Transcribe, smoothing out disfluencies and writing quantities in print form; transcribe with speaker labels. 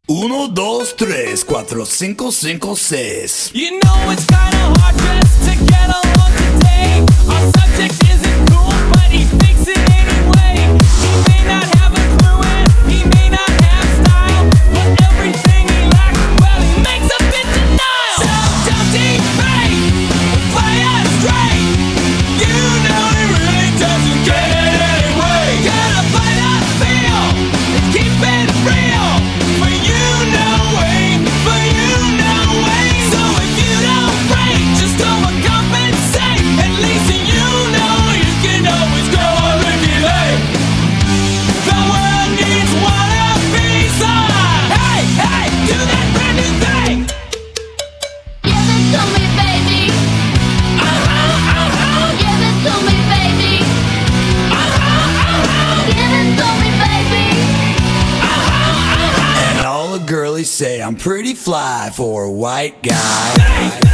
Speaker 1: Uno, dos, tres, cuatro, cinco, cinco, seis.
Speaker 2: You know it's kinda hard just to get along today. Our subject isn't cool, but he thinks it anyway. He may not have a clue and he may not have style, but everything he lacks, well, he makes up in denial. So don't debate, play us straight. You know he really doesn't get it anyway. Gotta play the feel and keep it real. For you know way, for you know way. So if you don't break, just overcompensate. At least you know you can always go on Ricky Lake. The world needs one of these. Hey, hey, do that brand new thing.
Speaker 3: Give it to me, baby. Give it to me, baby. Give it to me, baby.
Speaker 1: And all the girlies say I'm pretty fly for a white guy.
Speaker 2: Hey,